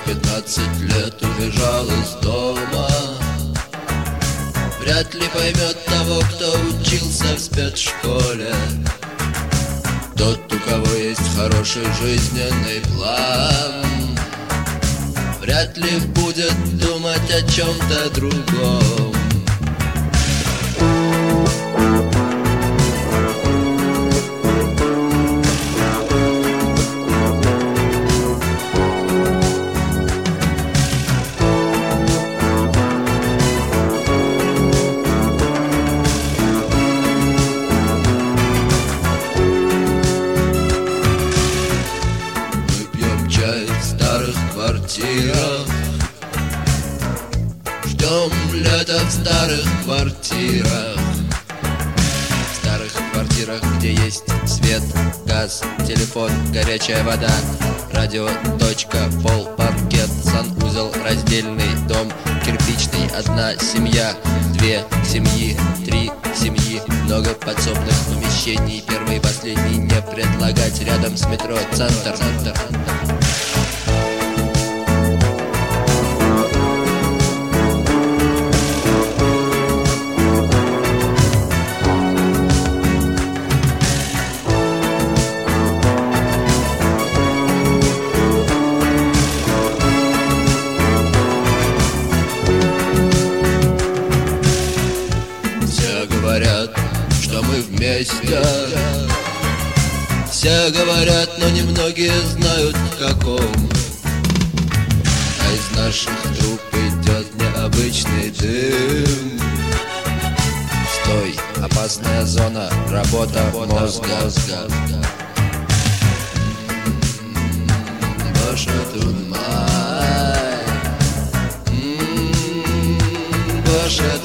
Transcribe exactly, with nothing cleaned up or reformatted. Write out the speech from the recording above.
пятнадцать лет убежал из дома. Вряд ли поймет того, кто учился в спецшколе. Тот, у кого есть хороший жизненный план, вряд ли будет думать о чем-то другом. Ждем лета в старых квартирах. В старых квартирах, где есть свет, газ, телефон, горячая вода, радио, точка, пол, паркет, санузел, раздельный дом, кирпичный, одна семья, две семьи, три семьи, много подсобных помещений, первый и последний не предлагать, рядом с метро центр. Говорят, что мы вместе. Все говорят, но немногие знают в каком. А из наших труб идет необычный дым. Стой, опасная зона, работа мозга. Боже ты мой, Боже